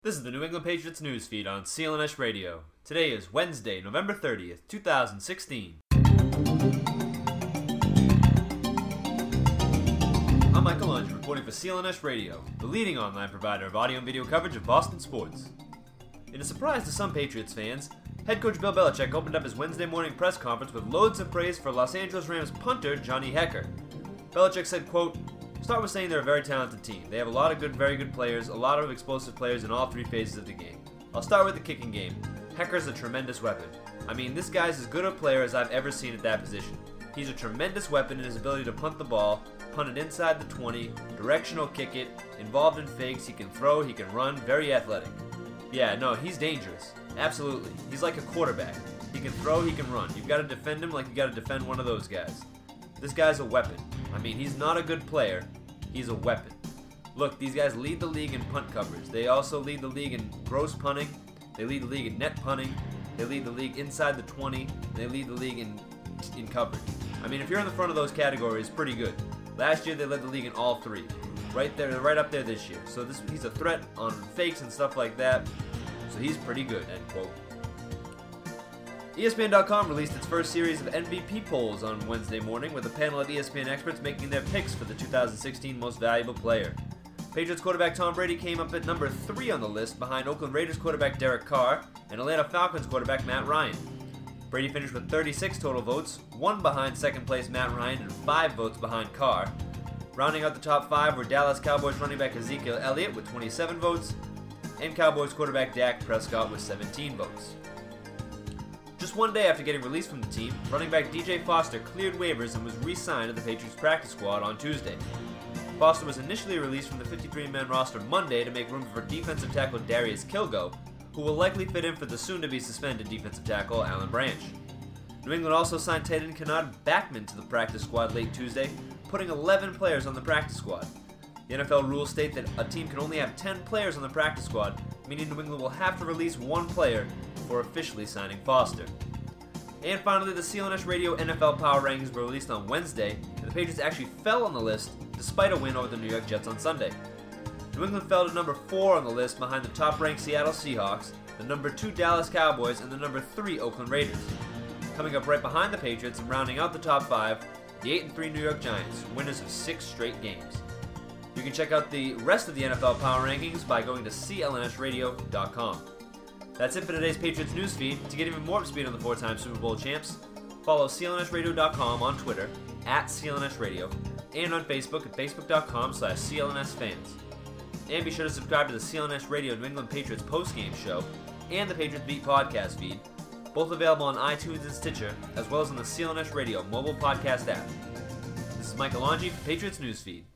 This is the New England Patriots news feed on CLNS Radio. Today is Wednesday, November 30th, 2016. I'm Michael Lunge, reporting for CLNS Radio, the leading online provider of audio and video coverage of Boston sports. In a surprise to some Patriots fans, head coach Bill Belichick opened up his Wednesday morning press conference with loads of praise for Los Angeles Rams punter Johnny Hekker. Belichick said, quote, "Start with saying they're a very talented team. They have a lot of very good players, a lot of explosive players in all three phases of the game. I'll start with the kicking game. Hekker's a tremendous weapon. I mean, this guy's as good a player as I've ever seen at that position. He's a tremendous weapon in his ability to punt the ball, punt it inside the 20, directional kick it, involved in fakes, he can throw, he can run, very athletic. Yeah, no, he's dangerous. Absolutely. He's like a quarterback. He can throw, he can run. You've got to defend him like you got to defend one of those guys. This guy's a weapon. I mean, he's not a good player. He's a weapon. Look, these guys lead the league in punt coverage. They also lead the league in gross punting. They lead the league in net punting. They lead the league inside the 20. They lead the league in coverage. I mean, if you're in the front of those categories, pretty good. Last year, they led the league in all three. Right there, right up there this year. So he's a threat on fakes and stuff like that. So he's pretty good, end quote. ESPN.com released its first series of MVP polls on Wednesday morning, with a panel of ESPN experts making their picks for the 2016 Most Valuable Player. Patriots quarterback Tom Brady came up at number 3 on the list, behind Oakland Raiders quarterback Derek Carr and Atlanta Falcons quarterback Matt Ryan. Brady finished with 36 total votes, 1 behind second place Matt Ryan and 5 votes behind Carr. Rounding out the top 5 were Dallas Cowboys running back Ezekiel Elliott with 27 votes, and Cowboys quarterback Dak Prescott with 17 votes. Just one day after getting released from the team, running back DJ Foster cleared waivers and was re-signed to the Patriots practice squad on Tuesday. Foster was initially released from the 53-man roster Monday to make room for defensive tackle Darius Kilgo, who will likely fit in for the soon-to-be-suspended defensive tackle Alan Branch. New England also signed tight end Kennard Backman to the practice squad late Tuesday, putting 11 players on the practice squad. The NFL rules state that a team can only have 10 players on the practice squad, meaning New England will have to release one player before officially signing Foster. And finally, the CLNS Radio NFL Power Rankings were released on Wednesday, and the Patriots actually fell on the list despite a win over the New York Jets on Sunday. New England fell to number 4 on the list behind the top-ranked Seattle Seahawks, the number 2 Dallas Cowboys, and the number 3 Oakland Raiders. Coming up right behind the Patriots and rounding out the top 5, the 8-3 New York Giants, winners of 6 straight games. You can check out the rest of the NFL Power Rankings by going to clnsradio.com. That's it for today's Patriots newsfeed. To get even more up to speed on the 4-time Super Bowl champs, follow clnsradio.com on Twitter, @CLNSradio, and on Facebook at facebook.com/CLNSfans. And be sure to subscribe to the CLNS Radio New England Patriots postgame show and the Patriots Beat podcast feed, both available on iTunes and Stitcher, as well as on the CLNS Radio mobile podcast app. This is Michael Longi for Patriots Newsfeed.